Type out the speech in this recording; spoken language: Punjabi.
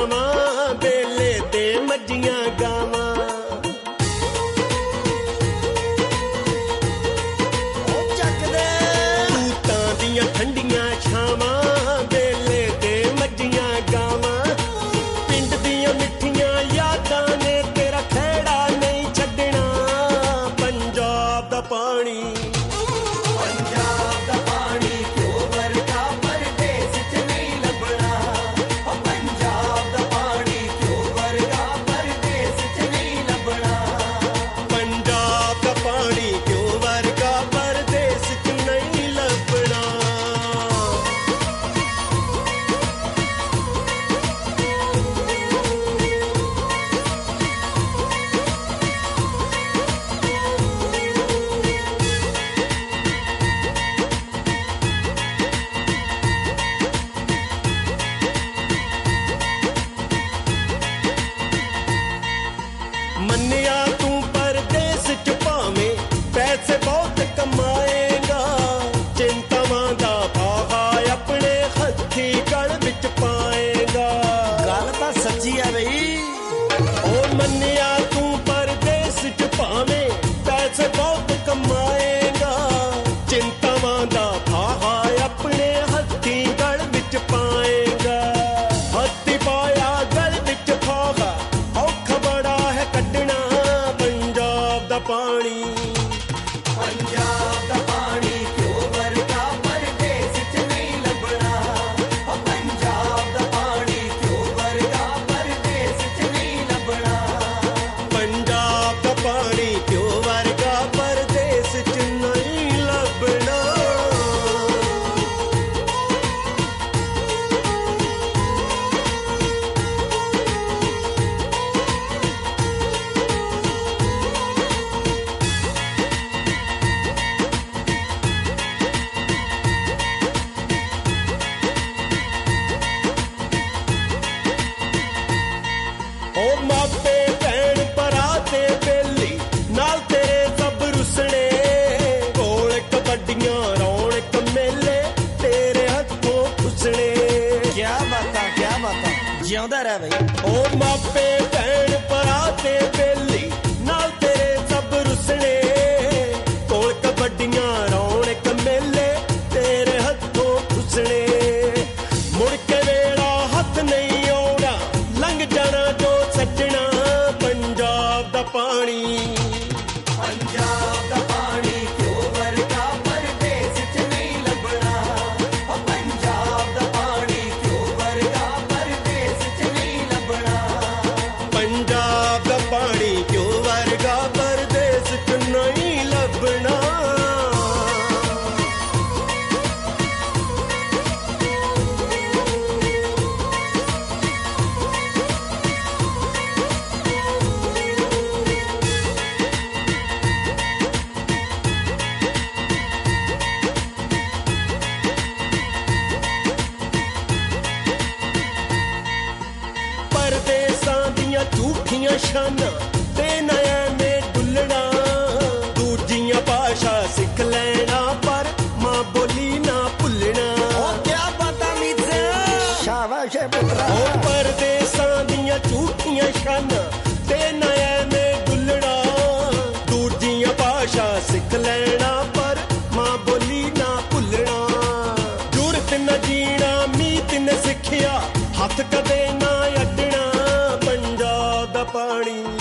ਛਾਵਾਂ ਬੇਲੇ ਤੇ ਮੱਝੀਆਂ ਗਾਵਾਂ ਠੰਡੀਆਂ ਛਾਵਾਂ ਬੇਲੇ ਤੇ ਮੱਝੀਆਂ ਗਾਵਾਂ ਪਿੰਡ ਦੀਆਂ ਮਿੱਠੀਆਂ ਯਾਦਾਂ ਨੇ ਤੇਰਾ ਖਹਿੜਾ ਨਹੀਂ ਛੱਡਣਾ ਪੰਜਾਬ ਦਾ ਪਾਣੀ ਪੰਜਾਬ ਦਾ ਪਾਣੀ ਕਿਉਂ ਵਰਗਾ ਪਰਦੇਸ 'ਚ ਨਹੀਂ ਲੱਭਣਾ ਪੰਜਾਬ ਦਾ ਪਾਣੀ ਕਿਉਂ ਵਰਗਾ ਪਰਦੇਸ 'ਚ ਨਹੀਂ ਲੱਭਣਾ ਪੰਜਾਬ ਦਾ ਪਾਣੀ ਕਿਉਂ ਵਰਗਾ ਪਰਦੇਸ 'ਚ ਨਹੀਂ ਲੱਭਣਾ ਮੰਨਿਆ ਤੂੰ ਪਰਦੇਸ 'ਚ ਭਾਵੇਂ ਪੈਸੇ ਬਹੁਤ ਕਮਾਏਗਾ ਚਿੰਤਾਵਾਂ ਦਾ ਫਾਹਾ ਆਪਣੇ ਹੱਥੀਂ ਗਲ ਵਿੱਚ ਪਾਏਗਾ ਗੱਲ ਤਾਂ ਸੱਚੀ ਆ ਬਈ ਉਹ ਮੰਨਿਆ ਤੂੰ ਪਰਦੇਸ 'ਚ ਭਾਵੇਂ ਪੈਸੇ ਬਹੁਤ ਕਮਾਏਗਾ ਚਿੰਤਾਵਾਂ ਦਾ ਫਾਹਾ ਆਪਣੇ ਹੱਥੀਂ ਗਲ ਵਿੱਚ ਪਾਏਗਾ ਹੱਥੀਂ ਪਾਇਆ ਗਲ ਵਿੱਚ ਫਾਹਾ ਔਖਾ ਬੜਾ ਹੈ ਕੱਢਣਾ ਪੰਜਾਬ ਦਾ ਪਾਣੀ ਪੰਜਾਬ ਦਾ ਪਾਣੀ ਕਿਉਂ ਵਰਗਾ ਪਰਦੇਸ 'ਚ ਨਹੀਂ ਲੱਭਣਾ ਪੰਜਾਬ ਦਾ ਪਾਣੀ ਕਿਉਂ ਵਰਗਾ ਪਰਦੇਸ 'ਚ ਨਹੀਂ ਲੱਭਣਾ ਪੰਜਾਬ ਦਾ ਪਾਣੀ ਕਿਉਂ ਵਰਗਾ ਪਰਦੇਸ 'ਚ ਨਹੀਂ ਲੱਭਣਾ ਉਹ ਮਾਪੇ ਭੈਣ ਭਰਾ ਤੇ ਬੇਲੀ ਨਾਲ ਤੇਰੇ ਸਭ ਰੁੱਸਣੇ ਕੋਲ ਕਬੱਡੀਆਂ ਰੌਣਕ ਮੇਲੇ ਤੇਰੇ ਹੱਥੋਂ ਖੁੱਸਣੇ ਕਿਆ ਬਾਤਾਂ ਜਿਉਂਦਾ ਰਹਿ ਬਈ ਉਹ ਮਾਪੇ ਭੈਣ ਭਰਾ ਤੇ ਬੇਲੀ ਨਾਲ ਤੇਰੇ ਸਭ ਰੁੱਸਣੇ ਕੋਲ ਕਬੱਡੀਆਂ ਰੌਣਕ ਮੇਲੇ ਤੇਰੇ ਹੱਥੋਂ ਖੁੱਸਣੇ ਮੁੜ ਕੇ ਵੇਲਾ ਹੱਥ ਨਹੀਂ ਆਉਣਾ ਲੰਘ ਜਾਣਾ ਜੋ ਸੱਜਣਾ ਪੰਜਾਬ ਦਾ ਪਾਣੀ ਪੰਜਾਬ ਦਾ ਪਾਣੀ ਕਿਉਂ ਵਰਗਾ ਪਰਦੇਸ 'ਚ ਨਹੀਂ ਲੱਭਣਾ ਪੰਜਾਬ ਦਾ ਪਾਣੀ ਕਿਉਂ ਵਰਗਾ ਪਰਦੇਸ 'ਚ ਨਹੀਂ ਲੱਭਣਾ ਪੰਜਾਬ ਦਾ ਪਾਣੀ ਕਿਉਂ ਵਰਗਾ ਪਰਦੇਸ 'ਚ ਨਹੀਂ ਲੱਭਣਾ ਪਰਦੇਸਾਂ ਦੀਆਂ ਝੂਠੀਆਂ ਸ਼ਾਨਾਂ ਤੇ ਨਾ ਐਵੇਂ ਡੁੱਲਣਾ ਦੂਜੀਆਂ ਭਾਸ਼ਾ ਸਿੱਖ ਲੈਣਾ ਪਰ ਮਾਂ ਬੋਲੀ ਨਾ ਭੁੱਲਣਾ ਉਹ ਕਿਆ ਪਤਾ ਮੀਜ਼ੇ ਸ਼ਾਬਾਸ਼ ਪੁੱਤਰਾ ਉਹ ਪਰਦੇਸਾਂ ਦੀਆਂ ਝੂਠੀਆਂ ਸ਼ਾਨਾਂ ਤੇ ਨਾ ਐਵੇਂ ਡੁੱਲਣਾ ਦੂਜੀਆਂ ਭਾਸ਼ਾ ਸਿੱਖ ਲੈਣਾ ਪਰ ਮਾਂ ਬੋਲੀ ਨਾ ਭੁੱਲਣਾ ਜੁਰਤ ਨਾ ਜੀਣਾ ਮੀਤ ਨੇ ਸਿੱਖਿਆ ਹੱਥ ਕਦੇ ਨਾ ਅੱਡਣਾ ਪੰਜਾਬ ਦਾ ਪਾਣੀ